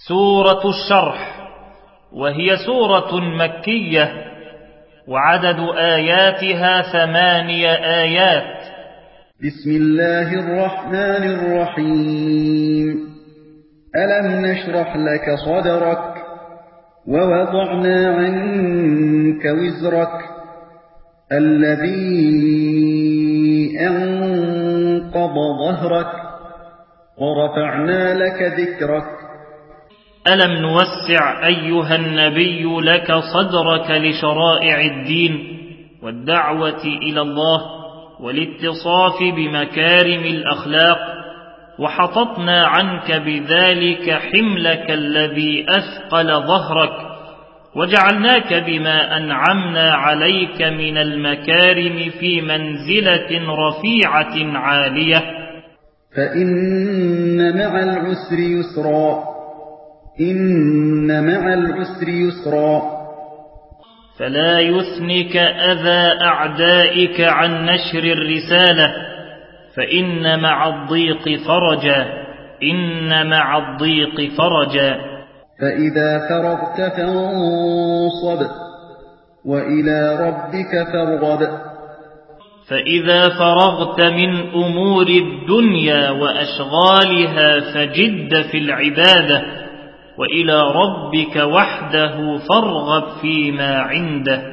سورة الشرح، وهي سورة مكية، وعدد آياتها 8 آيات. بسم الله الرحمن الرحيم. ألم نشرح لك صدرك ووضعنا عنك وزرك الذي أنقض ظهرك ورفعنا لك ذكرك. ألم نوسع أيها النبي لك صدرك لشرائع الدين والدعوة إلى الله والاتصاف بمكارم الأخلاق، وحططنا عنك بذلك حملك الذي أثقل ظهرك، وجعلناك بما أنعمنا عليك من المكارم في منزلة رفيعة عالية. فإن مع العسر يسرا، إن مع العسر يسرا. فلا يثنك أذى أعدائك عن نشر الرسالة، فإن مع الضيق فرجا، إن مع الضيق فرجا. فإذا فرغت فانصب وإلى ربك فارغب. فإذا فرغت من أمور الدنيا وأشغالها فجد في العبادة، وإلى ربك وحده فارغب فيما عنده.